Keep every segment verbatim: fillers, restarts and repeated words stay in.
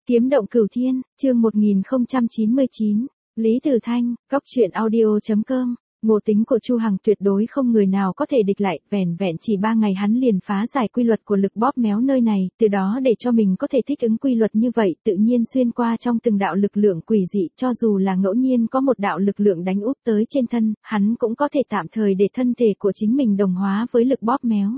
Kiếm động cửu thiên, chương một nghìn không trăm chín mươi chín, Lý Tử Thanh, góc truyện audio chấm com. Ngộ tính của Chu Hằng tuyệt đối không người nào có thể địch lại, vẻn vẹn chỉ ba ngày hắn liền phá giải quy luật của lực bóp méo nơi này, từ đó để cho mình có thể thích ứng quy luật như vậy, tự nhiên xuyên qua trong từng đạo lực lượng quỷ dị, cho dù là ngẫu nhiên có một đạo lực lượng đánh úp tới trên thân, hắn cũng có thể tạm thời để thân thể của chính mình đồng hóa với lực bóp méo.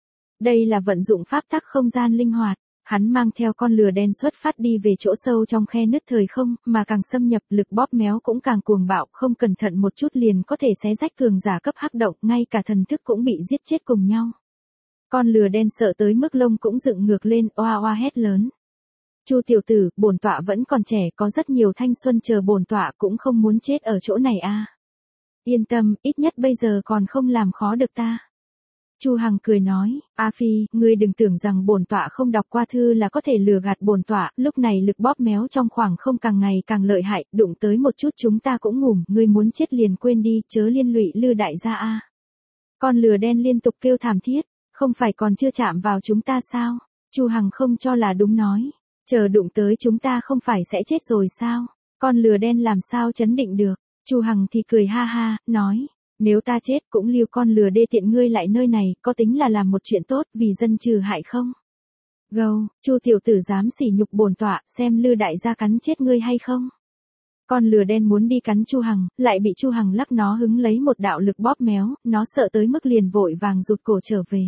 Đây là vận dụng pháp tắc không gian linh hoạt. Hắn mang theo con lừa đen xuất phát đi về chỗ sâu trong khe nứt thời không, mà càng xâm nhập lực bóp méo cũng càng cuồng bạo, không cẩn thận một chút liền có thể xé rách cường giả cấp hắc động, ngay cả thần thức cũng bị giết chết cùng nhau. Con lừa đen sợ tới mức lông cũng dựng ngược lên, oa oa hét lớn. Chu tiểu tử, bổn tọa vẫn còn trẻ, có rất nhiều thanh xuân chờ bổn tọa, cũng không muốn chết ở chỗ này a. Yên tâm, ít nhất bây giờ còn không làm khó được ta. Chu Hằng cười nói, A Phi, ngươi đừng tưởng rằng bổn tọa không đọc qua thư là có thể lừa gạt bổn tọa, lúc này lực bóp méo trong khoảng không càng ngày càng lợi hại, đụng tới một chút chúng ta cũng ngủm, ngươi muốn chết liền quên đi, chớ liên lụy Lư đại gia a. Con lừa đen liên tục kêu thảm thiết, không phải còn chưa chạm vào chúng ta sao? Chu Hằng không cho là đúng nói, chờ đụng tới chúng ta không phải sẽ chết rồi sao? Con lừa đen làm sao chấn định được? Chu Hằng thì cười ha ha, nói. Nếu ta chết cũng lưu con lừa đê tiện ngươi lại nơi này, có tính là làm một chuyện tốt vì dân trừ hại không? Gâu, Chu tiểu tử dám sỉ nhục bổn tọa, xem Lư đại gia cắn chết ngươi hay không? Con lừa đen muốn đi cắn Chu Hằng, lại bị Chu Hằng lắc nó hứng lấy một đạo lực bóp méo, nó sợ tới mức liền vội vàng rụt cổ trở về.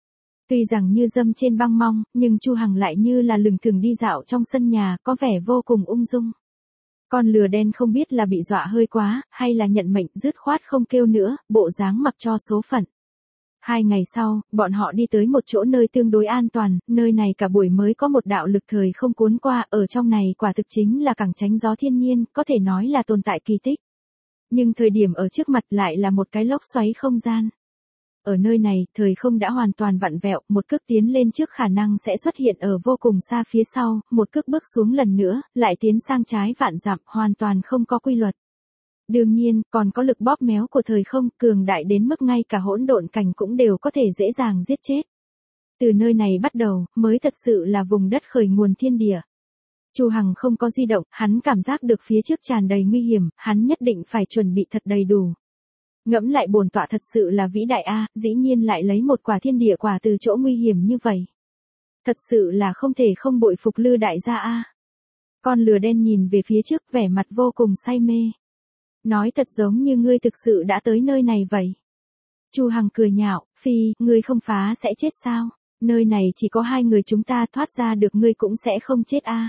Tuy rằng như dâm trên băng mong, nhưng Chu Hằng lại như là lừng thừng đi dạo trong sân nhà, có vẻ vô cùng ung dung. Con lừa đen không biết là bị dọa hơi quá, hay là nhận mệnh dứt khoát không kêu nữa, bộ dáng mặc cho số phận. Hai ngày sau, bọn họ đi tới một chỗ nơi tương đối an toàn, nơi này cả buổi mới có một đạo lực thời không cuốn qua, ở trong này quả thực chính là cảng tránh gió thiên nhiên, có thể nói là tồn tại kỳ tích. Nhưng thời điểm ở trước mặt lại là một cái lốc xoáy không gian. Ở nơi này, thời không đã hoàn toàn vặn vẹo, một cước tiến lên trước khả năng sẽ xuất hiện ở vô cùng xa phía sau, một cước bước xuống lần nữa, lại tiến sang trái vạn dặm, hoàn toàn không có quy luật. Đương nhiên, còn có lực bóp méo của thời không, cường đại đến mức ngay cả hỗn độn cảnh cũng đều có thể dễ dàng giết chết. Từ nơi này bắt đầu, mới thật sự là vùng đất khởi nguồn thiên địa. Chu Hằng không có di động, hắn cảm giác được phía trước tràn đầy nguy hiểm, hắn nhất định phải chuẩn bị thật đầy đủ. Ngẫm lại bổn tọa thật sự là vĩ đại a, dĩ nhiên lại lấy một quả thiên địa quả từ chỗ nguy hiểm như vậy. Thật sự là không thể không bội phục Lư đại gia a. Con lừa đen nhìn về phía trước vẻ mặt vô cùng say mê. Nói thật giống như ngươi thực sự đã tới nơi này vậy. Chu Hằng cười nhạo, Phi, ngươi không phá sẽ chết sao? Nơi này chỉ có hai người chúng ta thoát ra được ngươi cũng sẽ không chết a.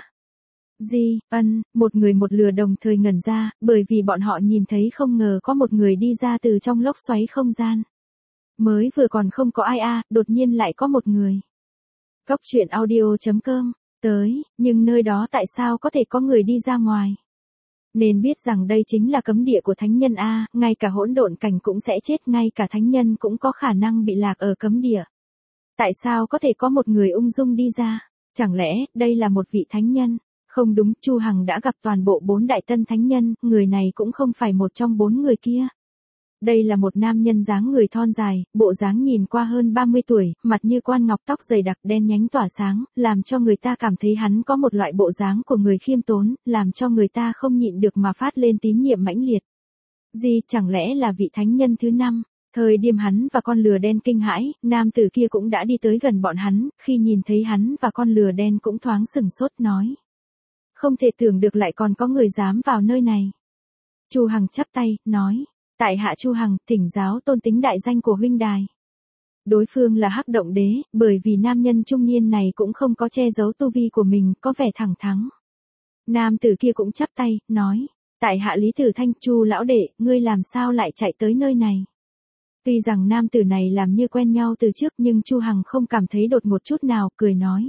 Gì, ân, một người một lừa đồng thời ngẩn ra, bởi vì bọn họ nhìn thấy không ngờ có một người đi ra từ trong lốc xoáy không gian. Mới vừa còn không có ai a, đột nhiên lại có một người. Góc truyện audio chấm com, tới, nhưng nơi đó tại sao có thể có người đi ra ngoài? Nên biết rằng đây chính là cấm địa của thánh nhân a, ngay cả hỗn độn cảnh cũng sẽ chết, ngay cả thánh nhân cũng có khả năng bị lạc ở cấm địa. Tại sao có thể có một người ung dung đi ra? Chẳng lẽ, đây là một vị thánh nhân? Không đúng, Chu Hằng đã gặp toàn bộ bốn đại tân thánh nhân, người này cũng không phải một trong bốn người kia. Đây là một nam nhân dáng người thon dài, bộ dáng nhìn qua hơn ba mươi tuổi, mặt như quan ngọc, tóc dày đặc đen nhánh tỏa sáng, làm cho người ta cảm thấy hắn có một loại bộ dáng của người khiêm tốn, làm cho người ta không nhịn được mà phát lên tín nhiệm mãnh liệt. Gì, chẳng lẽ là vị thánh nhân thứ năm? Thời điểm hắn và con lừa đen kinh hãi, nam tử kia cũng đã đi tới gần bọn hắn, khi nhìn thấy hắn và con lừa đen cũng thoáng sừng sốt nói. Không thể tưởng được lại còn có người dám vào nơi này. Chu Hằng chắp tay, nói, tại hạ Chu Hằng, thỉnh giáo tôn tính đại danh của huynh đài. Đối phương là Hắc Động Đế, bởi vì nam nhân trung niên này cũng không có che giấu tu vi của mình, có vẻ thẳng thắn. Nam tử kia cũng chắp tay, nói, tại hạ Lý Tử Thanh, Chu lão đệ, ngươi làm sao lại chạy tới nơi này? Tuy rằng nam tử này làm như quen nhau từ trước, nhưng Chu Hằng không cảm thấy đột ngột chút nào, cười nói.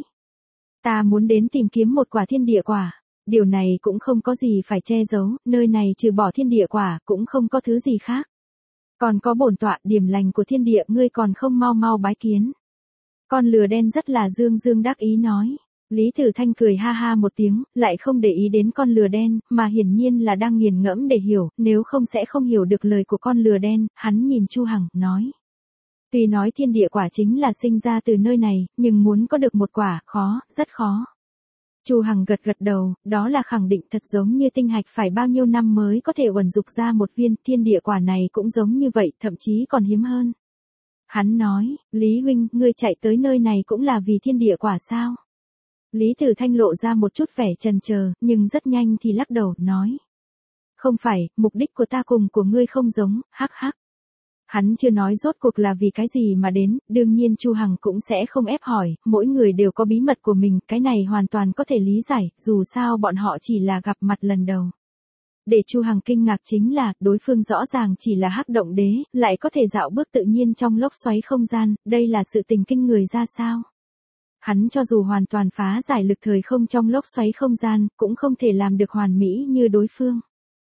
Ta muốn đến tìm kiếm một quả thiên địa quả, điều này cũng không có gì phải che giấu, nơi này trừ bỏ thiên địa quả, cũng không có thứ gì khác. Còn có bổn tọa, điểm lành của thiên địa, ngươi còn không mau mau bái kiến. Con lừa đen rất là dương dương đắc ý nói. Lý Tử Thanh cười ha ha một tiếng, lại không để ý đến con lừa đen, mà hiển nhiên là đang nghiền ngẫm để hiểu, nếu không sẽ không hiểu được lời của con lừa đen, hắn nhìn Chu Hằng, nói. Tuy nói thiên địa quả chính là sinh ra từ nơi này, nhưng muốn có được một quả, khó, rất khó. Chu Hằng gật gật đầu, đó là khẳng định, thật giống như tinh hạch phải bao nhiêu năm mới có thể uẩn dục ra một viên, thiên địa quả này cũng giống như vậy, thậm chí còn hiếm hơn. Hắn nói, Lý huynh, ngươi chạy tới nơi này cũng là vì thiên địa quả sao? Lý Tử Thanh lộ ra một chút vẻ chần chờ, nhưng rất nhanh thì lắc đầu, nói. Không phải, mục đích của ta cùng của ngươi không giống, hắc hắc. Hắn chưa nói rốt cuộc là vì cái gì mà đến, đương nhiên Chu Hằng cũng sẽ không ép hỏi, mỗi người đều có bí mật của mình, cái này hoàn toàn có thể lý giải, dù sao bọn họ chỉ là gặp mặt lần đầu. Để Chu Hằng kinh ngạc chính là, đối phương rõ ràng chỉ là hắc động đế, lại có thể dạo bước tự nhiên trong lốc xoáy không gian, đây là sự tình kinh người ra sao? Hắn cho dù hoàn toàn phá giải lực thời không trong lốc xoáy không gian, cũng không thể làm được hoàn mỹ như đối phương.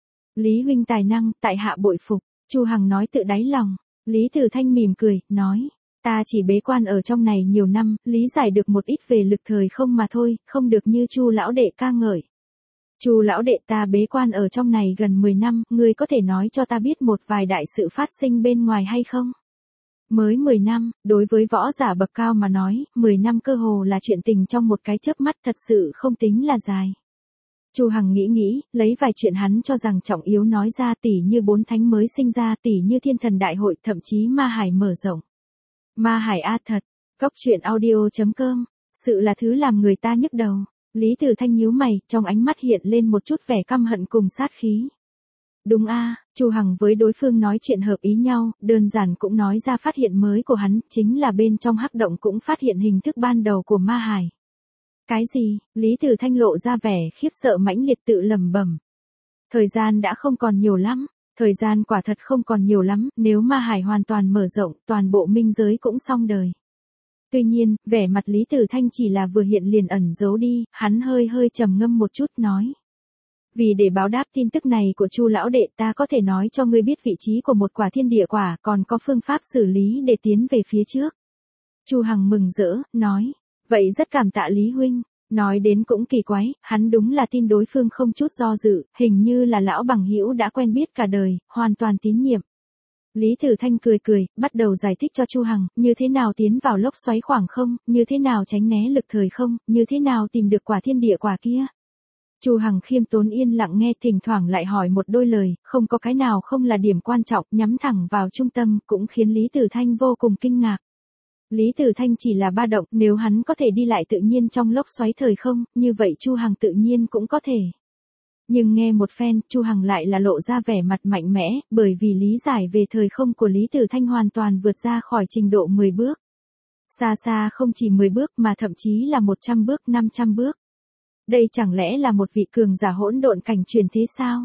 Lý huynh tài năng, tại hạ bội phục, Chu Hằng nói tự đáy lòng. Lý Tử Thanh mỉm cười, nói, ta chỉ bế quan ở trong này nhiều năm, lý giải được một ít về lực thời không mà thôi, không được như Chu lão đệ ca ngợi. Chu lão đệ, ta bế quan ở trong này gần mười năm, ngươi có thể nói cho ta biết một vài đại sự phát sinh bên ngoài hay không? Mới mười năm, đối với võ giả bậc cao mà nói, mười năm cơ hồ là chuyện tình trong một cái chớp mắt, thật sự không tính là dài. Chu Hằng nghĩ nghĩ, lấy vài chuyện hắn cho rằng trọng yếu nói ra, tỉ như bốn thánh mới sinh ra, tỉ như thiên thần đại hội, thậm chí ma hải mở rộng. Ma hải a thật, góc truyện audio chấm com, sự là thứ làm người ta nhức đầu. Lý Tử Thanh nhíu mày, trong ánh mắt hiện lên một chút vẻ căm hận cùng sát khí. Đúng a, Chu Hằng với đối phương nói chuyện hợp ý nhau, đơn giản cũng nói ra phát hiện mới của hắn, chính là bên trong hắc động cũng phát hiện hình thức ban đầu của ma hải. Cái gì? Lý Tử Thanh lộ ra vẻ khiếp sợ mãnh liệt tự lẩm bẩm. Thời gian đã không còn nhiều lắm, thời gian quả thật không còn nhiều lắm, nếu ma hải hoàn toàn mở rộng, toàn bộ minh giới cũng xong đời. Tuy nhiên, vẻ mặt Lý Tử Thanh chỉ là vừa hiện liền ẩn giấu đi, hắn hơi hơi trầm ngâm một chút nói. Vì để báo đáp tin tức này của Chu lão đệ, ta có thể nói cho ngươi biết vị trí của một quả thiên địa quả, còn có phương pháp xử lý để tiến về phía trước. Chu Hằng mừng rỡ, nói. Vậy rất cảm tạ Lý huynh, nói đến cũng kỳ quái, hắn đúng là tin đối phương không chút do dự, hình như là lão bằng hữu đã quen biết cả đời, hoàn toàn tín nhiệm. Lý Tử Thanh cười cười, bắt đầu giải thích cho Chu Hằng, như thế nào tiến vào lốc xoáy khoảng không, như thế nào tránh né lực thời không, như thế nào tìm được quả thiên địa quả kia. Chu Hằng khiêm tốn yên lặng nghe, thỉnh thoảng lại hỏi một đôi lời, không có cái nào không là điểm quan trọng, nhắm thẳng vào trung tâm, cũng khiến Lý Tử Thanh vô cùng kinh ngạc. Lý Tử Thanh chỉ là ba động, nếu hắn có thể đi lại tự nhiên trong lốc xoáy thời không, như vậy Chu Hằng tự nhiên cũng có thể. Nhưng nghe một phen, Chu Hằng lại là lộ ra vẻ mặt mạnh mẽ, bởi vì lý giải về thời không của Lý Tử Thanh hoàn toàn vượt ra khỏi trình độ mười bước. Xa xa không chỉ mười bước mà thậm chí là một trăm bước, năm trăm bước. Đây chẳng lẽ là một vị cường giả hỗn độn cảnh truyền thế sao?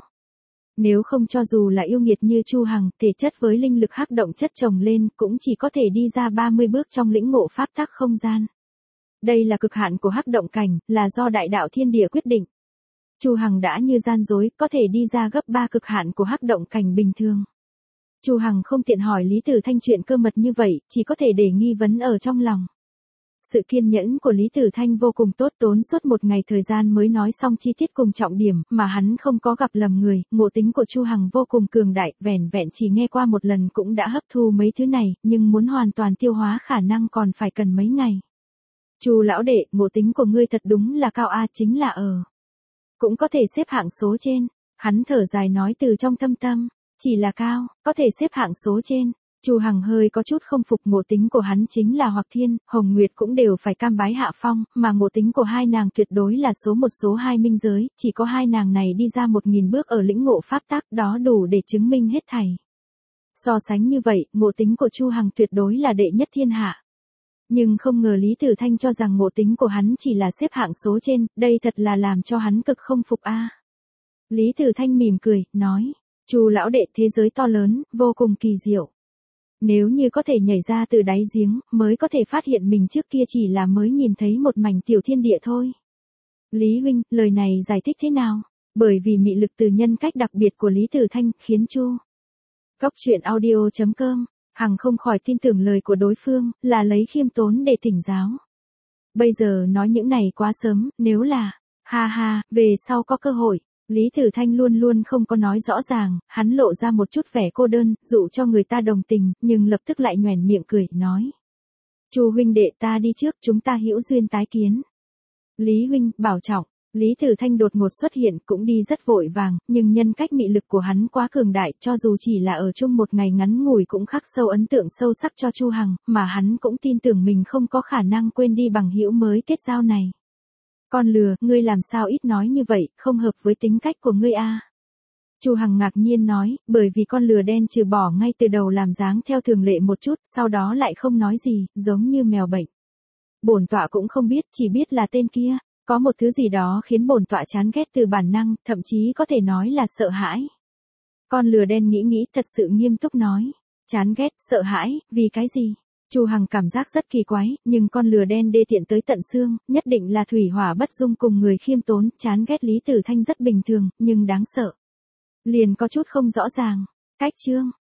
Nếu không cho dù là yêu nghiệt như Chu Hằng, thể chất với linh lực hắc động chất chồng lên, cũng chỉ có thể đi ra ba mươi bước trong lĩnh ngộ pháp tắc không gian. Đây là cực hạn của hắc động cảnh, là do đại đạo thiên địa quyết định. Chu Hằng đã như gian dối, có thể đi ra gấp ba cực hạn của hắc động cảnh bình thường. Chu Hằng không tiện hỏi Lý Tử Thanh chuyện cơ mật như vậy, chỉ có thể để nghi vấn ở trong lòng. Sự kiên nhẫn của Lý Tử Thanh vô cùng tốt, tốn suốt một ngày thời gian mới nói xong chi tiết cùng trọng điểm, mà hắn không có gặp lầm người, ngộ tính của Chu Hằng vô cùng cường đại, vẻn vẹn chỉ nghe qua một lần cũng đã hấp thu mấy thứ này, nhưng muốn hoàn toàn tiêu hóa khả năng còn phải cần mấy ngày. Chu lão đệ, ngộ tính của ngươi thật đúng là cao a, chính là ở. Cũng có thể xếp hạng số trên, hắn thở dài nói từ trong thâm tâm, chỉ là cao, có thể xếp hạng số trên. Chu Hằng hơi có chút không phục, ngộ tính của hắn chính là Hoặc Thiên, Hồng Nguyệt cũng đều phải cam bái hạ phong, mà ngộ tính của hai nàng tuyệt đối là số một số hai minh giới, chỉ có hai nàng này đi ra một nghìn bước ở lĩnh ngộ pháp tắc, đó đủ để chứng minh hết thảy. So sánh như vậy, ngộ tính của Chu Hằng tuyệt đối là đệ nhất thiên hạ. Nhưng không ngờ Lý Tử Thanh cho rằng ngộ tính của hắn chỉ là xếp hạng số trên, đây thật là làm cho hắn cực không phục a. Lý Tử Thanh mỉm cười, nói, Chu lão đệ, thế giới to lớn, vô cùng kỳ diệu. Nếu như có thể nhảy ra từ đáy giếng, mới có thể phát hiện mình trước kia chỉ là mới nhìn thấy một mảnh tiểu thiên địa thôi. Lý huynh, lời này giải thích thế nào? Bởi vì mị lực từ nhân cách đặc biệt của Lý Tử Thanh, khiến Chu. Góc truyện audio chấm com, Hằng không khỏi tin tưởng lời của đối phương, là lấy khiêm tốn để thỉnh giáo. Bây giờ nói những này quá sớm, nếu là, ha ha, về sau có cơ hội. Lý Tử Thanh luôn luôn không có nói rõ ràng, hắn lộ ra một chút vẻ cô đơn, dụ cho người ta đồng tình, nhưng lập tức lại nhoẻn miệng cười, nói. Chu huynh đệ, ta đi trước, chúng ta hữu duyên tái kiến. Lý huynh, bảo trọng. Lý Tử Thanh đột ngột xuất hiện cũng đi rất vội vàng, nhưng nhân cách mị lực của hắn quá cường đại, cho dù chỉ là ở chung một ngày ngắn ngủi cũng khắc sâu ấn tượng sâu sắc cho Chu Hằng, mà hắn cũng tin tưởng mình không có khả năng quên đi bằng hữu mới kết giao này. Con lừa, ngươi làm sao ít nói như vậy, không hợp với tính cách của ngươi a. Chu Hằng ngạc nhiên nói, bởi vì con lừa đen trừ bỏ ngay từ đầu làm dáng theo thường lệ một chút, sau đó lại không nói gì, giống như mèo bệnh. Bổn tọa cũng không biết, chỉ biết là tên kia, có một thứ gì đó khiến bổn tọa chán ghét từ bản năng, thậm chí có thể nói là sợ hãi. Con lừa đen nghĩ nghĩ thật sự nghiêm túc nói, chán ghét, sợ hãi, vì cái gì? Chu Hằng cảm giác rất kỳ quái, nhưng con lừa đen đê tiện tới tận xương, nhất định là thủy hỏa bất dung cùng người khiêm tốn, chán ghét Lý Tử Thanh rất bình thường, nhưng đáng sợ. Liền có chút không rõ ràng. Cách chương